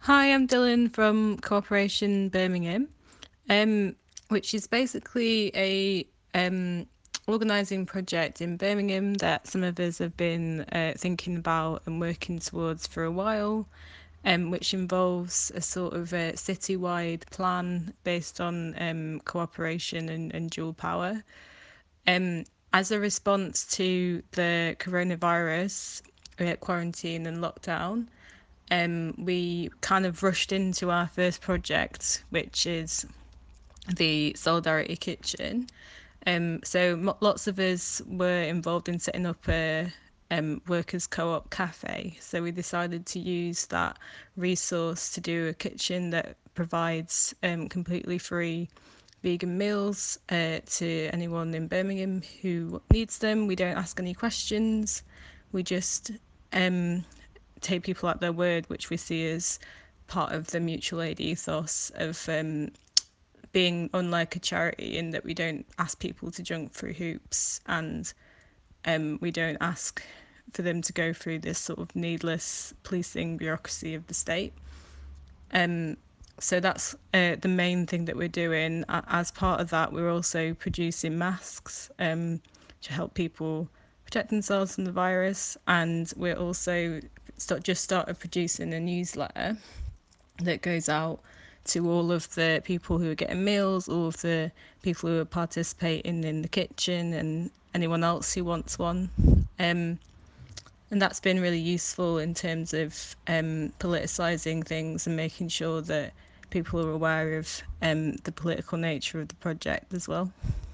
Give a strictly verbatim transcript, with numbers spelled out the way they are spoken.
Hi, I'm Dylan from Cooperation Birmingham, um, which is basically a um, organising project in Birmingham that some of us have been uh, thinking about and working towards for a while, um, which involves a sort of a citywide plan based on um, cooperation and, and dual power. Um, as a response to the coronavirus uh, quarantine and lockdown, um, we kind of rushed into our first project, which is the Solidarity Kitchen. Um, so mo- lots of us were involved in setting up a um, workers' co-op cafe. So we decided to use that resource to do a kitchen that provides um, completely free vegan meals uh, to anyone in Birmingham who needs them. We don't ask any questions. We just um, take people at their word, which we see as part of the mutual aid ethos of um, being unlike a charity in that we don't ask people to jump through hoops, and um, we don't ask for them to go through this sort of needless policing bureaucracy of the state. Um, so that's uh, the main thing that we're doing. As part of that, we're also producing masks um, to help people protect themselves from the virus, and we're also start, just started producing a newsletter that goes out to all of the people who are getting meals, all of the people who are participating in the kitchen, and anyone else who wants one. Um, and that's been really useful in terms of um, politicising things and making sure that people are aware of um, the political nature of the project as well.